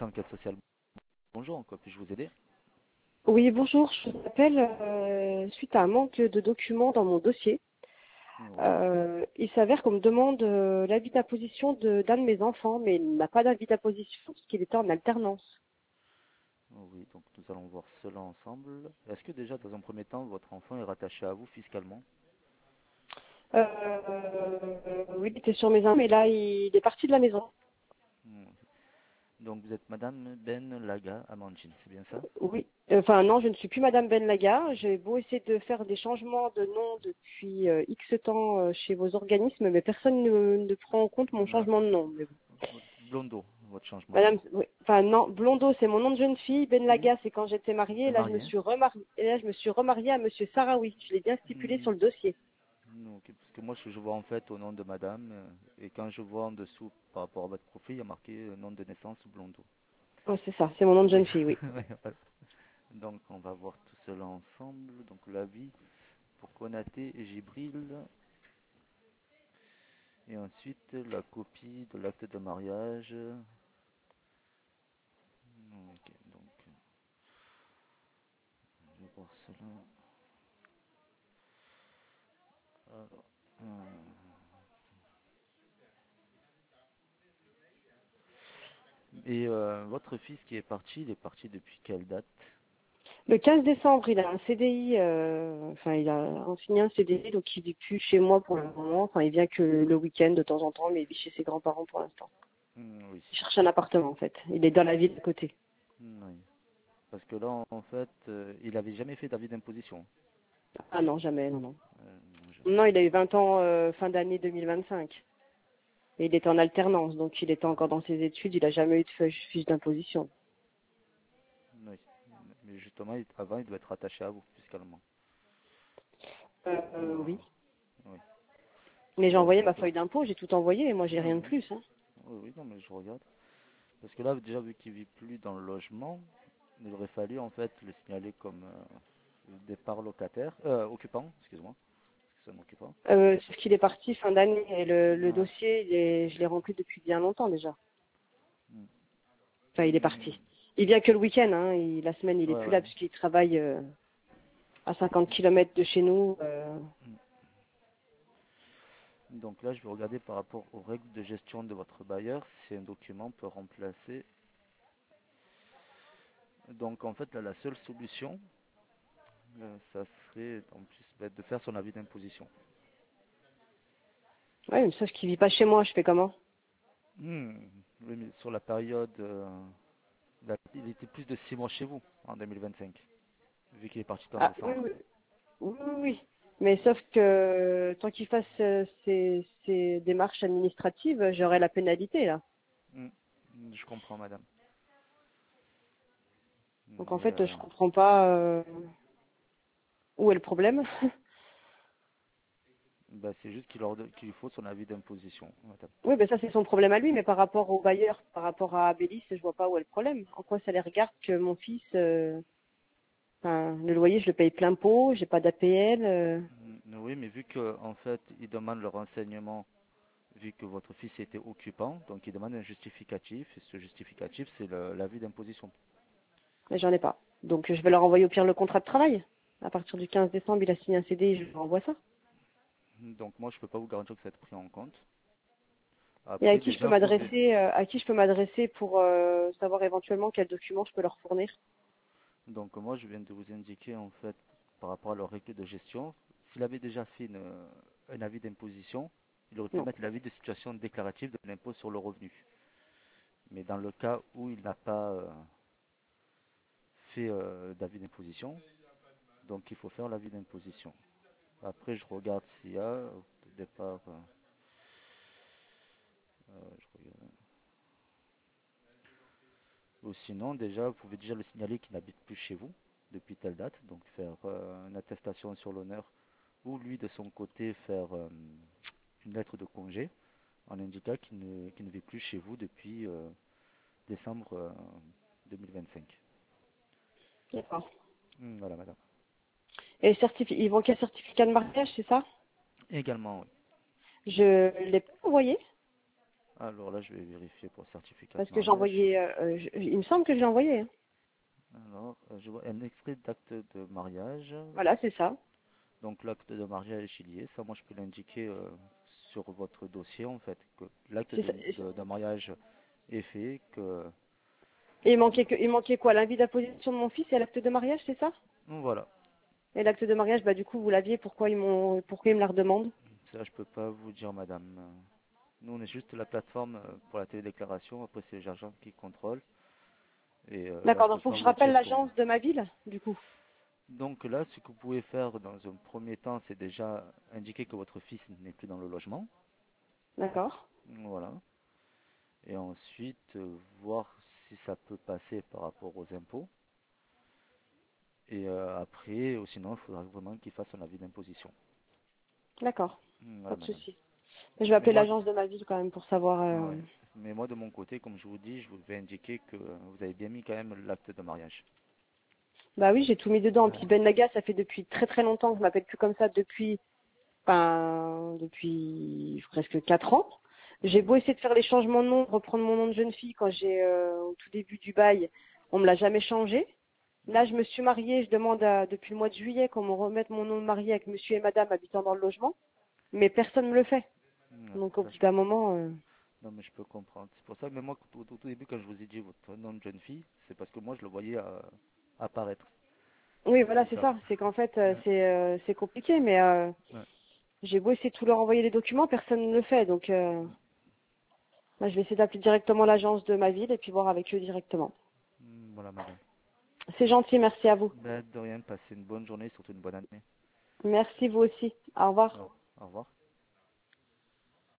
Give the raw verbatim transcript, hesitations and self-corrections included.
enquête sociale. Bonjour, en quoi puis-je vous aider? Oui, bonjour, je vous appelle euh, suite à un manque de documents dans mon dossier. Oui, Euh, il s'avère qu'on me demande euh, l'avis d'apposition de- d'un de mes enfants, mais il n'a pas d'avis d'apposition parce qu'il était en alternance. oui, donc nous allons voir cela ensemble. Est-ce que déjà, dans un premier temps, votre enfant est rattaché à vous fiscalement? Euh, oui, il était sur mes mains, mais là, il est parti de la maison. Hmm. Donc vous êtes Madame Ben Laga Amandine, c'est bien ça? Oui, enfin non, je ne suis plus Madame Benlaga. J'ai beau essayer de faire des changements de nom depuis euh, X temps euh, chez vos organismes, mais personne ne, ne prend en compte mon Non, changement de nom. Mais bon. Blondo, votre changement de Madame, nom. oui, enfin non, Blondo, c'est mon nom de jeune fille. Ben Oui, Laga, c'est quand j'étais mariée. c'est Là, je me marié. suis remariée. Et là, je me suis remariée à Monsieur Sarawi. Je l'ai bien stipulé Hmm, sur le dossier. non, ok, parce que moi, je je vois en fait au nom de Madame, euh, et quand je vois en dessous, par rapport à votre profil, il y a marqué euh, nom de naissance Blondo. Oh, c'est ça, c'est mon nom de Oui. jeune fille, oui. Ouais, y a pas- Donc on va voir tout cela ensemble. Donc l'avis pour Konaté et Gibril. Et ensuite, la copie de l'acte de mariage. Ok, donc, je vais voir cela. Alors, euh, et euh, votre fils qui est parti, il est parti depuis quelle date? Le quinze décembre, il a un C D I, euh, enfin, il a signé un C D I, donc il vit plus chez moi pour le moment. Enfin, il vient que le week-end de temps en temps, mais il vit chez ses grands-parents pour l'instant. Hmm, oui, Il cherche un appartement, en fait. Il est dans la ville à côté. Hmm, oui. Parce que là, en fait, euh, il avait jamais fait d'avis d'imposition. Ah non, jamais, non, non. Euh, non, je- Non, il a eu vingt ans euh, fin d'année deux mille vingt-cinq. Et il était en alternance, donc il était encore dans ses études. Il a jamais eu de fiche fiche d'imposition. oui. Mais justement, il- avant, il doit être attaché à vous, fiscalement. Euh, Hmm, euh, oui. oui. Parce Mais que j'ai là, je envoyé ma regarde. feuille d'impôt, j'ai tout envoyé et moi j'ai Oui, rien de oui. plus. Hein. Oui, oui, non, mais je regarde. Parce que là, déjà, vu qu'il vit plus dans le logement, il aurait fallu en fait le signaler comme euh, départ locataire, euh, occupant, excuse-moi, parce que c'est un occupant. Euh, c'est qu'il est parti fin d'année et le, le Ouais. dossier, il est- je l'ai rempli depuis bien longtemps déjà. Mm. Enfin, il est Mm. parti. Il vient que le week-end. Hein. Il- la semaine, il est Ouais, plus ouais. là parce qu'il travaille euh, à cinquante kilomètres de chez nous. euh. Donc là, je vais regarder par rapport aux règles de gestion de votre bailleur si un document peut remplacer. Donc en fait, là, la seule solution, euh, ça serait en plus bah, de faire son avis d'imposition. Ouais, mais sauf qu'il vit pas chez moi. Je fais comment? Hmm. Oui, mais sur la période, euh, là, il était plus de six mois chez vous en deux mille vingt-cinq, vu qu'il est parti en Ah oui, décembre. oui, oui, oui. Oui. Mais sauf que tant qu'il fasse euh, ses, ses démarches administratives, j'aurai la pénalité là. Hmm. Je comprends, madame. Donc en Mais fait, euh, je comprends pas euh, où est le problème. bah, c'est juste qu'il ordonne- qu'il lui faut son avis d'imposition, madame. Oui, ben ça c'est son problème à lui, mais par rapport au bailleur, par rapport à Abélis, je vois pas où est le problème. En quoi ça les regarde que mon fils, euh, enfin, le loyer, je le paye plein pot, j'ai pas d'A P L. euh. Mm, oui, mais vu que en fait, il demande le renseignement, vu que votre fils était occupant, donc il demande un justificatif, et ce justificatif, c'est le- l'avis d'imposition. Mais j'en ai pas. Donc je vais leur envoyer au pire le contrat de travail. À partir du quinze décembre, il a signé un C D I, je lui renvoie ça. Donc moi, je peux pas vous garantir que ça va être pris en compte. Et à Après, qui je peux déjà, vous, de- m'adresser, euh, à qui je peux m'adresser pour euh, savoir éventuellement quels documents je peux leur fournir. donc moi, je viens de vous indiquer en fait, par rapport à leurs règles de gestion, s'il avait déjà fait une- un avis d'imposition, il aurait pu Non. mettre l'avis de situation déclarative de l'impôt sur le revenu. Mais dans le cas où il n'a pas euh, fait euh, d'avis d'imposition, donc il faut faire l'avis d'imposition. Après, je regarde s'il y a au départ. euh, euh, je regarde. Ou sinon, déjà, vous pouvez déjà le signaler qu'il n'habite plus chez vous depuis telle date, donc faire euh, une attestation sur l'honneur, ou lui de son côté faire euh, une lettre de congé en indiquant qu'il ne, qu'il ne vit plus chez vous depuis euh, décembre euh, deux mille vingt-cinq. D'accord. Hmm, voilà, madame. Et certifi- ils vont quel certificat de mariage, c'est ça? Également, oui. Je l'ai pas envoyé. Alors là, je vais vérifier pour le certificat Parce de que j'ai mariage. envoyé, euh, euh, je- il me semble que je l'ai envoyé, hein. Alors, euh, je vois un extrait d'acte de mariage. Voilà, c'est ça. Donc l'acte de mariage, il y est. Ça, moi, je peux l'indiquer euh, sur votre dossier, en fait, que l'acte C'est de, ça. de- de mariage est fait, que... Et il manquait que, il manquait quoi? L'invite d'apposition de mon fils et l'acte de mariage, c'est ça? Voilà. Et l'acte de mariage, bah du coup, vous l'aviez, pourquoi ils m'ont, pourquoi ils me la redemandent? Ça, je peux pas vous dire, madame. Euh, Nous, on est juste la plateforme euh, pour la télédéclaration. Après, c'est les agents qui contrôlent. Et euh, là, D'accord, je peux donc faut pas que je vous rappelle dire pour vous. l'agence de ma ville, du coup. Donc là, ce que vous pouvez faire dans un premier temps, c'est déjà indiquer que votre fils n'est plus dans le logement. D'accord. Voilà. Et ensuite, euh, voir si ça peut passer par rapport aux impôts. Et euh, après, ou sinon, il faudra vraiment qu'il fasse un avis d'imposition. D'accord. Pas Voilà, de madame. souci. Je vais Mais appeler moi, l'agence de ma ville quand même pour savoir. euh, ouais. Mais moi, de mon côté, comme je vous dis, je vous vais indiquer que euh, vous avez bien mis quand même l'acte de mariage. Bah oui, j'ai tout mis dedans. Ouais. Puis Ben Naga, ça fait depuis très très longtemps que je m'appelle plus comme ça depuis, enfin, depuis presque quatre ans. J'ai Ouais. beau essayer de faire les changements de nom, reprendre mon nom de jeune fille quand j'ai euh, au tout début du bail, on me l'a jamais changé. Là, je me suis mariée, je demande à- depuis le mois de juillet qu'on me remette mon nom de mariée avec monsieur et madame habitant dans le logement, mais personne ne me le fait. Ouais, Donc au là, bout je d'un moment, euh, Non, mais je peux comprendre. C'est pour ça, mais moi, au, au tout début, quand je vous ai dit votre nom de jeune fille, c'est parce que moi, je le voyais euh, apparaître. oui, C'est voilà, c'est ça. ça. C'est qu'en fait, euh, Ouais, c'est euh, c'est compliqué, mais euh, ouais. j'ai beau essayer de tout leur envoyer les documents, personne ne le fait. Donc euh, là, je vais essayer d'appeler directement l'agence de ma ville et puis voir avec eux directement. Hmm, Voilà, madame. C'est gentil, merci à vous. Ben, de rien, passez une bonne journée, surtout une bonne année. Merci vous aussi. Au revoir. Au au revoir.